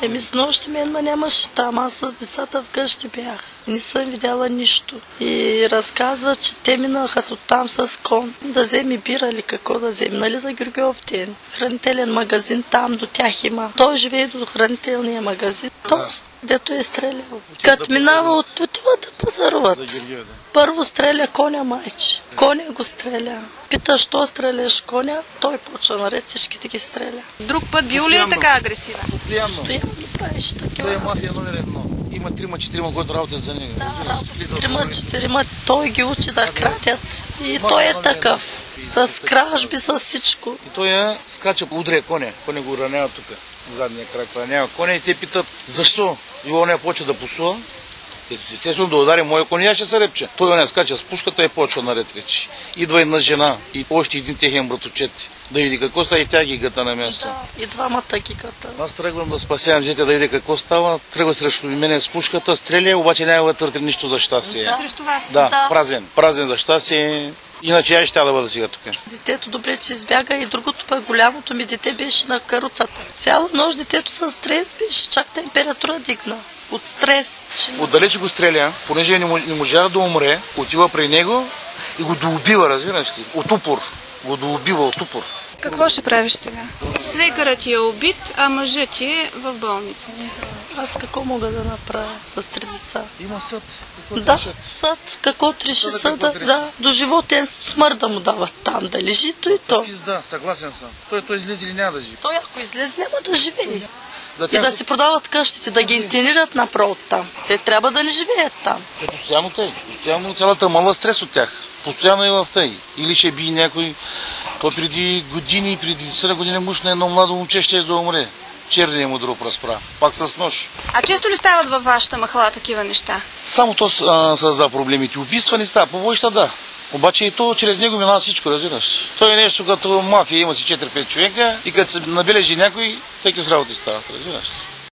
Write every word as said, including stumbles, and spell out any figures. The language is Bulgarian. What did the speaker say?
Еми с нощи мен ма нямаше там, аз с децата вкъщи бях. Не съм видяла нищо. И разказва, че те минаха оттам с кон да вземе бира или какво да вземе, нали за Георгиев ден. Хранителен магазин там до тях има. Той живее до хранителния магазин. То, дето е стрелял. Като минава от отива да пазаруват. Първо стреля коня майче. Коня го стреля. Пита, що стреляш коня, той почва наред всичките ги стреля. Друг път бил ли е така агресивен? Постоянно да правиш такива. Той е мафия номер едно. Има трима-четирима, които работят за него. Да, трима-четирима. Той ги учи да крадят. И той е такъв. С кражби, с всичко. И той е скача, удря коня. Коня го ранява тук. Задния крак ранява коня и те питат защо. И он не почва да пусува. Естествено да удари моя коня, ще се репче. Той не скача с пушката и почва наред вече. Идва една жена и още един техен братовчет. Да види какво става и тя ги гъта на място. Да, и двамата ги гъта. Аз тръгвам да спасявам жете да види какво става. Тръгва срещу мене с пушката, стреля, обаче няма да твърди нищо за щастие. Да. Срещу вас? Да, да, празен. Празен за щастие. Иначе аз ще да бъда сега тук. Детето добре, че избяга и другото пък голямото ми дете беше на каруцата. Цяла нощ детето с стрес беше, чак температура дигна. От стрес. Отдалече го стреля, понеже не можа да умре, отива при него и го доубива, разбираш ли? От упор. Го доубива от упор. Какво ще правиш сега? Свекърът ти е убит, а мъжът ти е в болницата. Аз какво мога да направя с три деца? Има съд. Да, съд. Какво реши съда? Да, до животен смърт да му дават там, да лежи то и то. Да, съгласен съм. Той, той излезе или няма да живее? Той ако излезе, няма да живее. Да, и да си продават къщите, да ги интенират направо там. Те трябва да не живеят там. Те постоянно тъй. Постоянно цялата мала стрес от тях. Постоянно е в тъй. Или ще би някой. То преди години, преди седем години муж на едно младо момче ще да умре. Черния му друг разпра. Пак с нож. А често ли стават във вашата махала такива неща? Само то а, създава проблемите. Убийства не става. По войща да. Обаче и то чрез него минава всичко, разбираш. Той е нещо като мафия, има си четири-пет човека и като се набележи някой, теки с работи стават, разбираш.